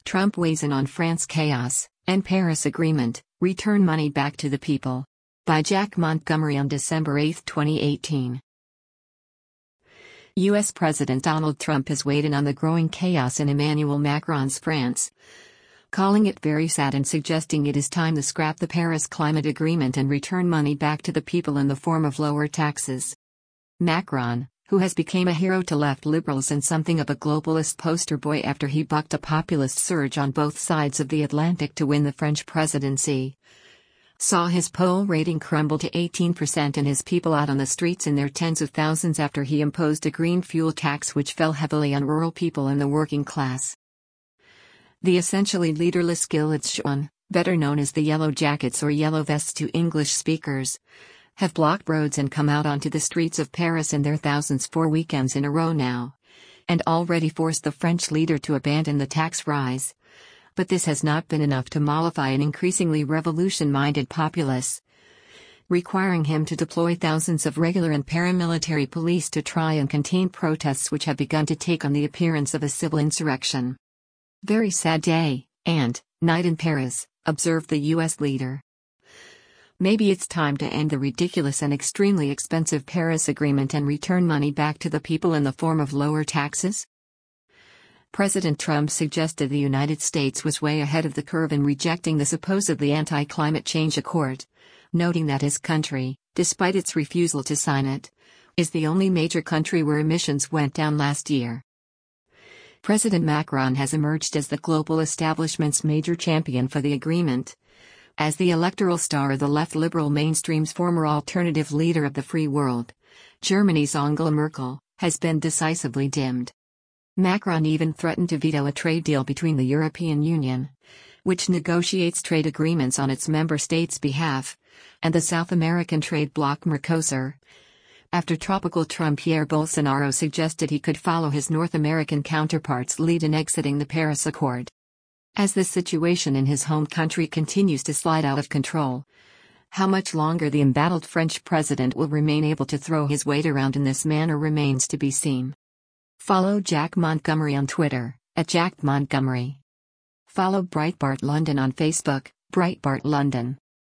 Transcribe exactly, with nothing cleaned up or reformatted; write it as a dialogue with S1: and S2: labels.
S1: Trump weighs in on France chaos and Paris Agreement, return money back to the people. By Jack Montgomery on December eighth, twenty eighteen. U S President Donald Trump has weighed in on the growing chaos in Emmanuel Macron's France, calling it very sad and suggesting it is time to scrap the Paris Climate Agreement and return money back to the people in the form of lower taxes. Macron, who has become a hero to left liberals and something of a globalist poster boy after he bucked a populist surge on both sides of the Atlantic to win the French presidency, saw his poll rating crumble to eighteen percent and his people out on the streets in their tens of thousands after he imposed a green fuel tax which fell heavily on rural people and the working class. The essentially leaderless Gilets Jaunes, better known as the Yellow Jackets or Yellow Vests to English speakers, have blocked roads and come out onto the streets of Paris in their thousands for weekends in a row now, and already forced the French leader to abandon the tax rise. But this has not been enough to mollify an increasingly revolution-minded populace, requiring him to deploy thousands of regular and paramilitary police to try and contain protests which have begun to take on the appearance of a civil insurrection. Very sad day, and night in Paris, observed the U S leader. Maybe it's time to end the ridiculous and extremely expensive Paris Agreement and return money back to the people in the form of lower taxes? President Trump suggested the United States was way ahead of the curve in rejecting the supposedly anti-climate change accord, noting that his country, despite its refusal to sign it, is the only major country where emissions went down last year. President Macron has emerged as the global establishment's major champion for the agreement, as the electoral star of the left liberal mainstream's former alternative leader of the free world, Germany's Angela Merkel, has been decisively dimmed. Macron even threatened to veto a trade deal between the European Union, which negotiates trade agreements on its member states' behalf, and the South American trade bloc Mercosur, after tropical Trump Jair Bolsonaro suggested he could follow his North American counterpart's lead in exiting the Paris Accord. As the situation in his home country continues to slide out of control, how much longer the embattled French president will remain able to throw his weight around in this manner remains to be seen. Follow Jack Montgomery on Twitter, at Jack Montgomery. Follow Breitbart London on Facebook, Breitbart London.